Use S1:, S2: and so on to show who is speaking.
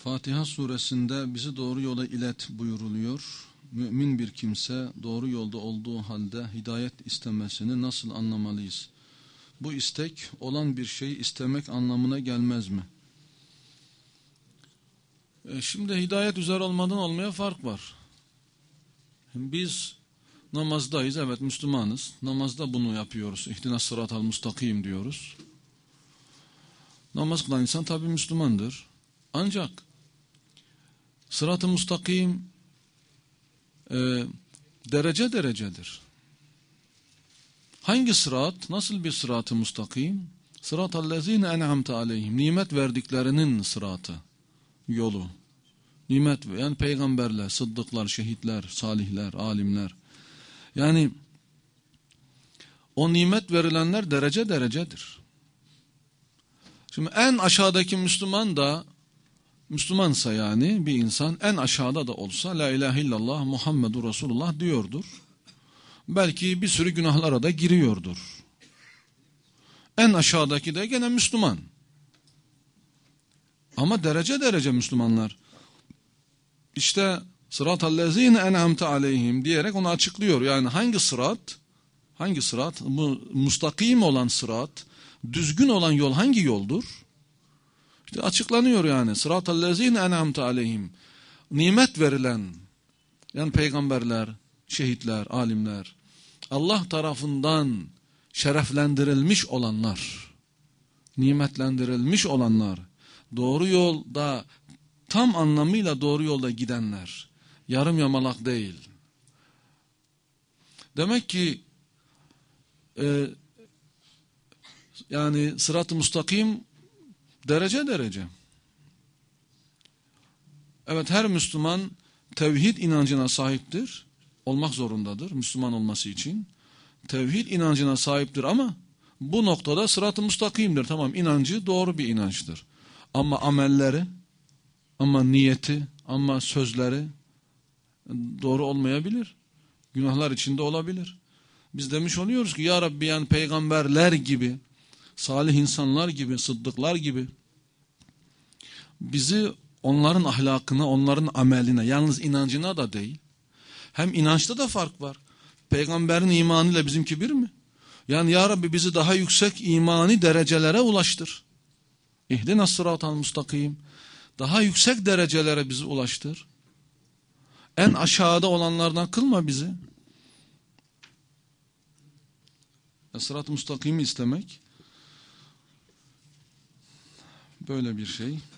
S1: Fatiha suresinde bizi doğru yola ilet buyuruluyor. Mümin bir kimse doğru yolda olduğu halde hidayet istemesini nasıl anlamalıyız? Bu istek olan bir şeyi istemek anlamına gelmez mi? Şimdi hidayet üzere olmadan olmaya fark var. Biz namazdayız, evet Müslümanız. Namazda bunu yapıyoruz. İhtinas sıratal mustakim diyoruz. Namaz kılan insan tabi Müslümandır. Ancak sırat-ı mustakim derece derecedir. Hangi sırat? Nasıl bir sırat-ı mustakim? Sıratallezine en'amte aleyhim. Nimet verdiklerinin sıratı, yolu. Nimet yani peygamberler, sıddıklar, şehitler, salihler, alimler. Yani o nimet verilenler derece derecedir. Şimdi en aşağıdaki Müslüman da Müslümansa yani bir insan en aşağıda da olsa la ilahe illallah Muhammedur Resulullah diyordur. Belki bir sürü günahlara da giriyordur. En aşağıdaki de gene Müslüman. Ama derece derece Müslümanlar. İşte sıratallezine en'amte aleyhim diyerek onu açıklıyor. Yani hangi sırat? Hangi sırat? Bu mustakim olan sırat, düzgün olan yol hangi yoldur? İşte açıklanıyor yani. Sıratallezine en'amte aleyhim. Nimet verilen, yani peygamberler, şehitler, alimler, Allah tarafından şereflendirilmiş olanlar, nimetlendirilmiş olanlar, doğru yolda, tam anlamıyla doğru yolda gidenler, yarım yamalak değil. Demek ki yani sırat-ı mustakim derece derece. Evet, her Müslüman tevhid inancına sahiptir. Olmak zorundadır Müslüman olması için. Tevhid inancına sahiptir ama bu noktada sırat-ı mustakimdir. Tamam, inancı doğru bir inançtır. Ama amelleri, ama niyeti, ama sözleri doğru olmayabilir. Günahlar içinde olabilir. Biz demiş oluyoruz ki ya Rabbi yani peygamberler gibi, salih insanlar gibi, sıddıklar gibi bizi onların ahlakına, onların ameline, yalnız inancına da değil. Hem inançta da fark var. Peygamberin imanıyla bizimki bir mi? Yani ya Rabbi bizi daha yüksek imani derecelere ulaştır. İhdinas sıratal mustakim. Daha yüksek derecelere bizi ulaştır. En aşağıda olanlardan kılma bizi. Sırat-ı mustakimi istemek böyle bir şey.